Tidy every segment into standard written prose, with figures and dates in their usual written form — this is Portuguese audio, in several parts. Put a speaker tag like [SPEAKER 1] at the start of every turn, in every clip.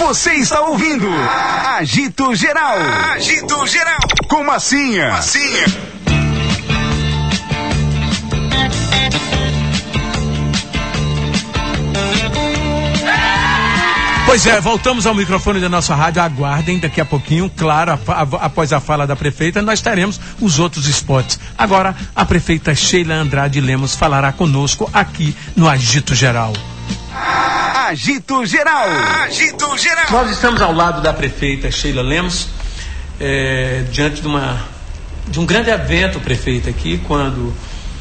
[SPEAKER 1] Você está ouvindo Agito Geral. Agito Geral. Com Massinha.
[SPEAKER 2] Pois é, voltamos ao microfone da nossa rádio. Aguardem, daqui a pouquinho, claro, após a fala da prefeita, nós teremos os outros spots. Agora, a prefeita Sheila Andrade Lemos falará conosco aqui no Agito Geral.
[SPEAKER 1] Agito Geral. Agito Geral.
[SPEAKER 2] Nós estamos ao lado da prefeita Sheila Lemos, diante de um grande evento, prefeita, aqui, quando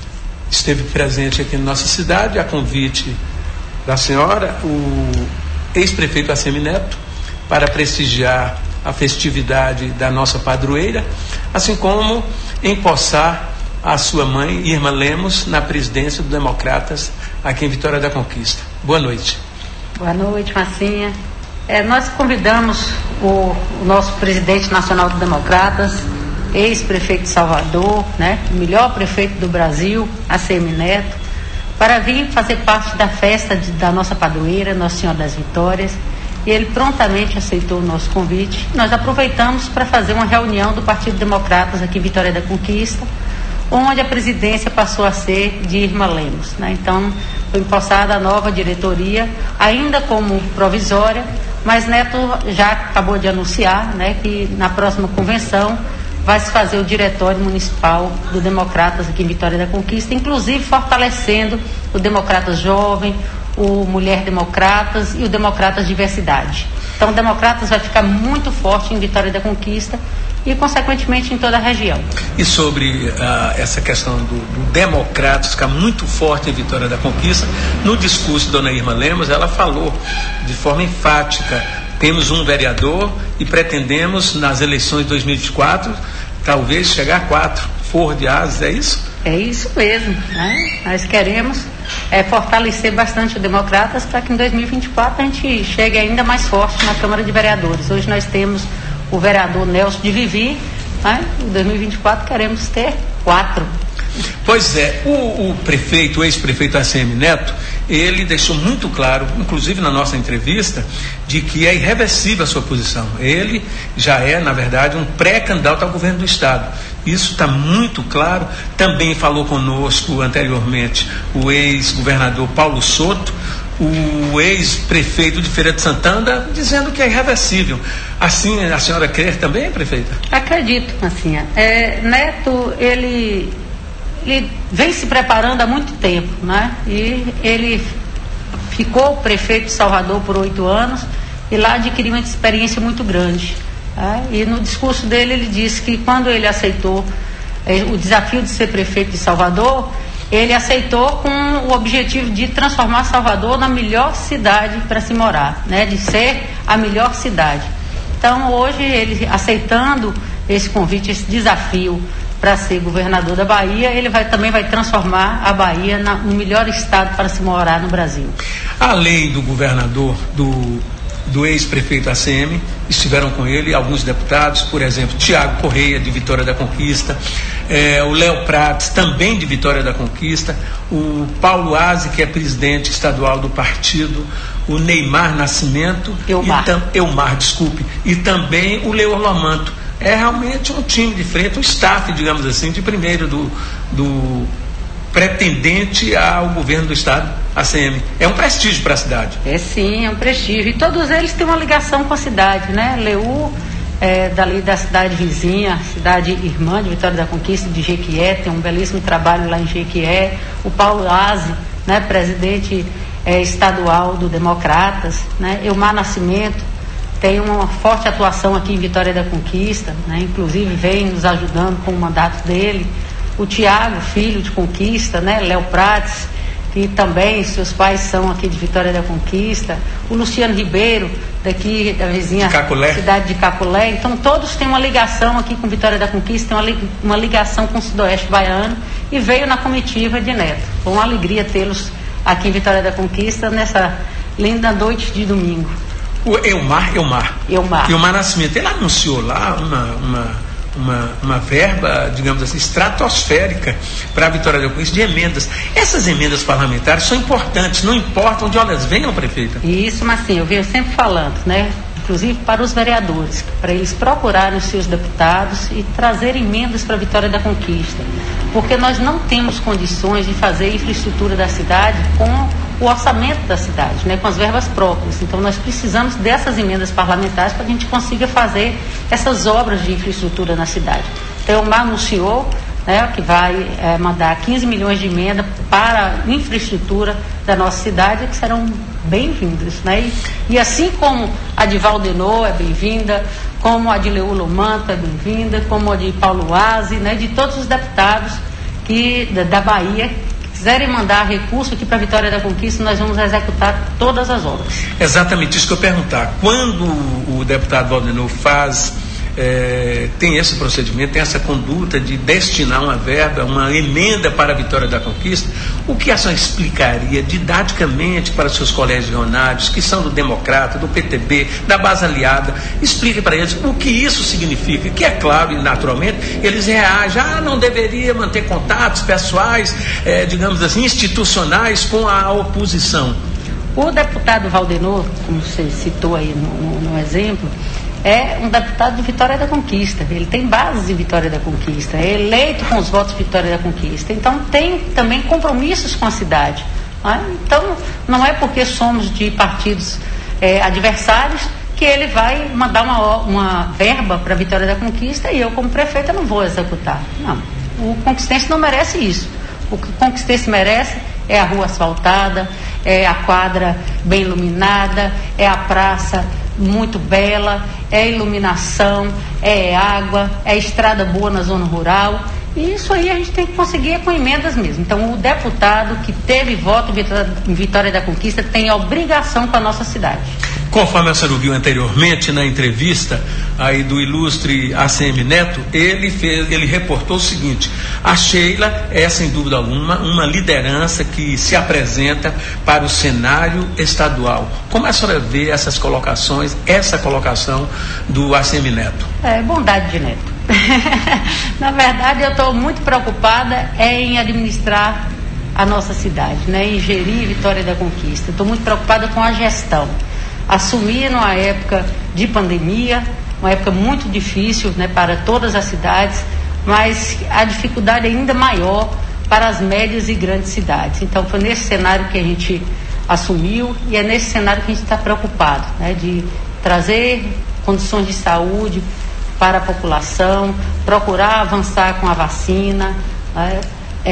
[SPEAKER 2] esteve presente aqui na nossa cidade, a convite da senhora, o ex-prefeito ACM Neto, para prestigiar a festividade da nossa padroeira, assim como empossar a sua mãe, Irma Lemos, na presidência do Democratas aqui em Vitória da Conquista. Boa noite.
[SPEAKER 3] Boa noite, Massinha. Nós convidamos o nosso presidente nacional do Democratas, ex-prefeito de Salvador, o melhor prefeito do Brasil, ACM Neto, para vir fazer parte da festa da nossa padroeira, Nossa Senhora das Vitórias, e ele prontamente aceitou o nosso convite. Nós aproveitamos para fazer uma reunião do Partido Democratas aqui em Vitória da Conquista, onde a presidência passou a ser de Irma Lemos, Então, foi empossada a nova diretoria, ainda como provisória, mas Neto já acabou de anunciar, que na próxima convenção vai se fazer o diretório municipal do Democratas aqui em Vitória da Conquista, inclusive fortalecendo o Democratas Jovem, o Mulher Democratas e o Democratas Diversidade. Então o Democratas vai ficar muito forte em Vitória da Conquista e, consequentemente, em toda a região.
[SPEAKER 2] E sobre essa questão do Democratas ficar muito forte em Vitória da Conquista, no discurso de Dona Irma Lemos, ela falou de forma enfática: temos um vereador e pretendemos, nas eleições de 2024, talvez chegar a 4, forro de asas, é isso?
[SPEAKER 3] É isso mesmo, Nós queremos fortalecer bastante o Democratas para que em 2024 a gente chegue ainda mais forte na Câmara de Vereadores. Hoje nós temos o vereador Nelson de Vivi, em 2024 queremos ter 4.
[SPEAKER 2] Pois é, o prefeito, o ex-prefeito ACM Neto, ele deixou muito claro, inclusive na nossa entrevista, de que é irreversível a sua posição. Ele já é, na verdade, um pré-candidato ao governo do Estado. Isso está muito claro. Também falou conosco anteriormente o ex-governador Paulo Soto, o ex-prefeito de Feira de Santana, dizendo que é irreversível. Assim, a senhora crê também, prefeita?
[SPEAKER 3] Acredito, Massinha. Neto, ele vem se preparando há muito tempo, E ele ficou prefeito de Salvador por 8 anos e lá adquiriu uma experiência muito grande. E no discurso dele ele disse que quando ele aceitou o desafio de ser prefeito de Salvador, ele aceitou com o objetivo de transformar Salvador na melhor cidade para se morar, de ser a melhor cidade. Então hoje ele, aceitando esse convite, esse desafio para ser governador da Bahia, ele também vai transformar a Bahia no melhor estado para se morar no Brasil.
[SPEAKER 2] Além do governador, do ex-prefeito ACM, estiveram com ele alguns deputados, por exemplo, Tiago Correia, de Vitória da Conquista, o Léo Prates, também de Vitória da Conquista, o Paulo Aze, que é presidente estadual do partido, o Neymar Nascimento, Elmar, desculpe, e também o Leor Lomanto. É realmente um time de frente, um staff, digamos assim, de primeiro do pretendente ao governo do Estado, ACM. É um prestígio para a cidade.
[SPEAKER 3] Sim, é um prestígio. E todos eles têm uma ligação com a cidade, Leu, dali da cidade vizinha, cidade irmã de Vitória da Conquista, de Jequié, tem um belíssimo trabalho lá em Jequié. O Paulo Aze, presidente estadual do Democratas, Elmar Nascimento, tem uma forte atuação aqui em Vitória da Conquista, inclusive vem nos ajudando com o mandato dele. O Tiago, filho de Conquista, Léo Prates, que também seus pais são aqui de Vitória da Conquista. O Luciano Ribeiro, daqui da vizinha cidade de Caculé. Então todos têm uma ligação aqui com Vitória da Conquista, tem uma ligação com o Sudoeste Baiano, e veio na comitiva de Neto. Foi uma alegria tê-los aqui em Vitória da Conquista nessa linda noite de domingo.
[SPEAKER 2] O Elmar Nascimento, ele anunciou lá uma verba, digamos assim, estratosférica para a Vitória da Conquista de emendas. Essas emendas parlamentares são importantes, não importa onde elas venham, prefeita.
[SPEAKER 3] Isso, mas sim, eu venho sempre falando, inclusive para os vereadores, para eles procurarem os seus deputados e trazerem emendas para a Vitória da Conquista, porque nós não temos condições de fazer a infraestrutura da cidade com o orçamento da cidade, né, com as verbas próprias. Então nós precisamos dessas emendas parlamentares para que a gente consiga fazer essas obras de infraestrutura na cidade. Então o Mar anunciou, né, que vai mandar 15 milhões de emenda para a infraestrutura da nossa cidade, que serão bem-vindas, né? E assim como a de Valdenor é bem-vinda, como a de Leula Manto é bem-vinda, como a de Paulo Aze, né, de todos os deputados da Bahia que quiserem mandar recurso aqui para a Vitória da Conquista, nós vamos executar todas as obras.
[SPEAKER 2] Exatamente isso que eu ia perguntar. Quando o deputado Valdenor tem esse procedimento, tem essa conduta de destinar uma verba, uma emenda para a Vitória da Conquista, o que a senhora explicaria didaticamente para os seus colégios regionários, que são do Democrata, do PTB, da base aliada? Explique para eles o que isso significa, que é claro e naturalmente eles reagem, não deveria manter contatos pessoais, digamos assim, institucionais com a oposição.
[SPEAKER 3] O deputado Valdenor, como você citou aí no exemplo, é um deputado de Vitória da Conquista, ele tem bases em Vitória da Conquista, é eleito com os votos de Vitória da Conquista, então tem também compromissos com a cidade, né? Então não é porque somos de partidos adversários que ele vai mandar uma verba para a Vitória da Conquista e eu como prefeita não vou executar. Não, o conquistense não merece isso. O que o conquistense merece é a rua asfaltada, é a quadra bem iluminada, é a praça muito bela, é iluminação, é água, é estrada boa na zona rural. E isso aí a gente tem que conseguir com emendas mesmo. Então o deputado que teve voto em Vitória da Conquista tem a obrigação com a nossa cidade.
[SPEAKER 2] Conforme a senhora ouviu anteriormente na entrevista aí do ilustre ACM Neto, ele reportou o seguinte: a Sheila é sem dúvida alguma uma liderança que se apresenta para o cenário estadual. Como a senhora vê essas colocações, essa colocação do ACM Neto?
[SPEAKER 3] Bondade de Neto. Na verdade eu estou muito preocupada em administrar a nossa cidade, né, em gerir Vitória da Conquista. Estou muito preocupada com a gestão. Assumi numa época de pandemia, uma época muito difícil, né, para todas as cidades, mas a dificuldade é ainda maior para as médias e grandes cidades. Então foi nesse cenário que a gente assumiu e é nesse cenário que a gente está preocupado, né, de trazer condições de saúde para a população, procurar avançar com a vacina, né?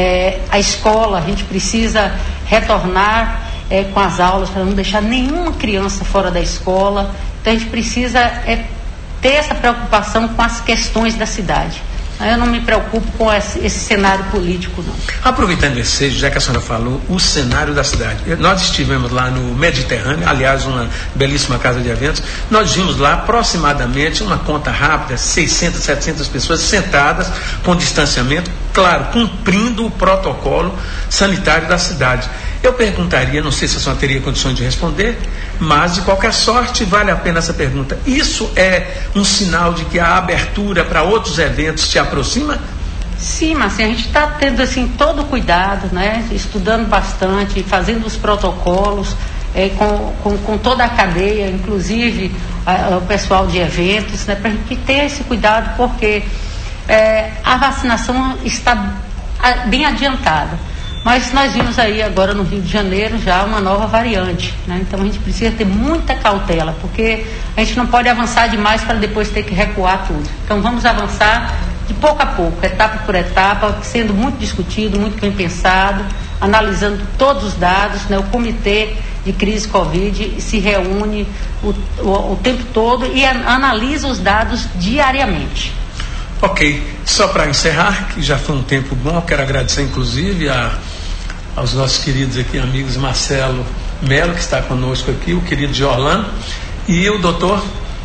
[SPEAKER 3] A escola, a gente precisa retornar com as aulas para não deixar nenhuma criança fora da escola. Então a gente precisa ter essa preocupação com as questões da cidade. Eu não me preocupo com esse cenário político, não.
[SPEAKER 2] Aproveitando esse seja, já que a senhora falou, o cenário da cidade. Nós estivemos lá no Mediterrâneo, aliás, uma belíssima casa de eventos. Nós vimos lá aproximadamente, uma conta rápida, 600, 700 pessoas sentadas com distanciamento, claro, cumprindo o protocolo sanitário da cidade. Eu perguntaria, não sei se a senhora teria condições de responder, mas de qualquer sorte vale a pena essa pergunta. Isso é um sinal de que a abertura para outros eventos se aproxima?
[SPEAKER 3] Sim, mas a gente está tendo assim todo o cuidado, né? Estudando bastante, fazendo os protocolos com toda a cadeia, inclusive o pessoal de eventos, né? Para a gente ter esse cuidado, porque a vacinação está bem adiantada. Mas nós vimos aí agora no Rio de Janeiro já uma nova variante, né? Então a gente precisa ter muita cautela, porque a gente não pode avançar demais para depois ter que recuar tudo. Então vamos avançar de pouco a pouco, etapa por etapa, sendo muito discutido, muito bem pensado, analisando todos os dados, né? O Comitê de Crise Covid se reúne o tempo todo e analisa os dados diariamente.
[SPEAKER 2] Ok, só para encerrar, que já foi um tempo bom, quero agradecer inclusive aos nossos queridos aqui, amigos Marcelo Melo, que está conosco aqui, o querido Giorlano, e o doutor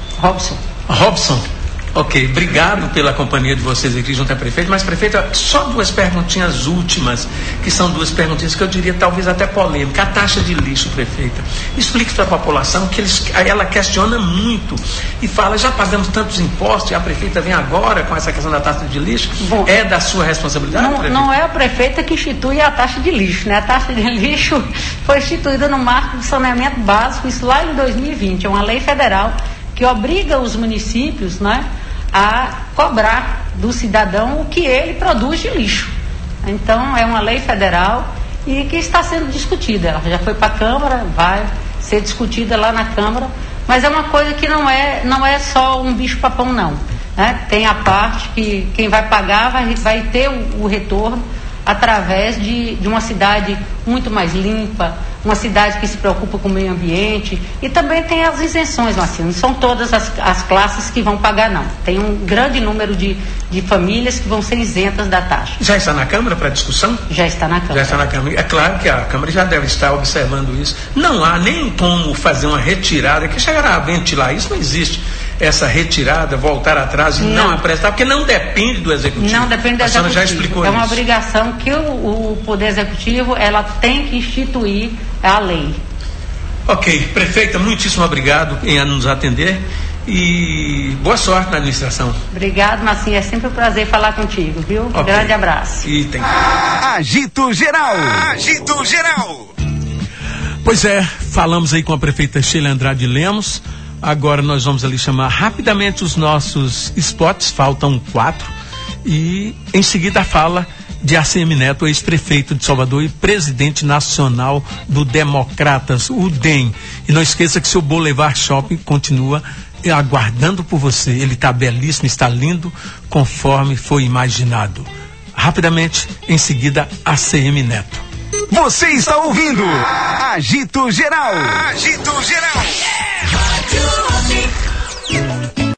[SPEAKER 2] Robson. Ok, obrigado pela companhia de vocês aqui junto à prefeita, mas prefeita, só duas perguntinhas últimas, que são duas perguntinhas que eu diria talvez até polêmica. A taxa de lixo, prefeita, explique para a população que ela questiona muito e fala, já pagamos tantos impostos e a prefeita vem agora com essa questão da taxa de lixo. Bom, é da sua responsabilidade, prefeita?
[SPEAKER 3] Não é a prefeita que institui a taxa de lixo, né? A taxa de lixo foi instituída no marco do saneamento básico, isso lá em 2020, é uma lei federal que obriga os municípios, né, a cobrar do cidadão o que ele produz de lixo. Então, é uma lei federal e que está sendo discutida. Ela já foi para a Câmara, vai ser discutida lá na Câmara, mas é uma coisa que não é só um bicho-papão, não. Né? Tem a parte que quem vai pagar vai ter o retorno através de uma cidade muito mais limpa, uma cidade que se preocupa com o meio ambiente, e também tem as isenções, Marcinho. Não são todas as classes que vão pagar, não. Tem um grande número de famílias que vão ser isentas da taxa.
[SPEAKER 2] Já está na Câmara para discussão?
[SPEAKER 3] Já está na Câmara.
[SPEAKER 2] Já está na Câmara. É claro que a Câmara já deve estar observando isso. Não há nem como fazer uma retirada, que chegará a ventilar isso, não existe. Essa retirada, voltar atrás e não aprestar, porque não depende do Executivo.
[SPEAKER 3] Não depende do Executivo.
[SPEAKER 2] A senhora já explicou isso.
[SPEAKER 3] É uma obrigação que o Poder Executivo, ela tem que instituir a lei.
[SPEAKER 2] Ok, prefeita, muitíssimo obrigado em nos atender e boa sorte na administração.
[SPEAKER 3] Obrigado, Marcinho, é sempre um prazer falar contigo, viu? Okay. Grande abraço.
[SPEAKER 2] E tem...
[SPEAKER 1] Agito Geral. Agito Geral.
[SPEAKER 2] Pois é, falamos aí com a prefeita Sheila Andrade Lemos. Agora nós vamos ali chamar rapidamente os nossos spots, faltam 4, e em seguida a fala de ACM Neto, ex-prefeito de Salvador e presidente nacional do Democratas, o DEM. E não esqueça que seu Boulevard Shopping continua aguardando por você. Ele está belíssimo, está lindo, conforme foi imaginado. Rapidamente, em seguida, ACM Neto.
[SPEAKER 1] Você está ouvindo Agito Geral. Agito Geral.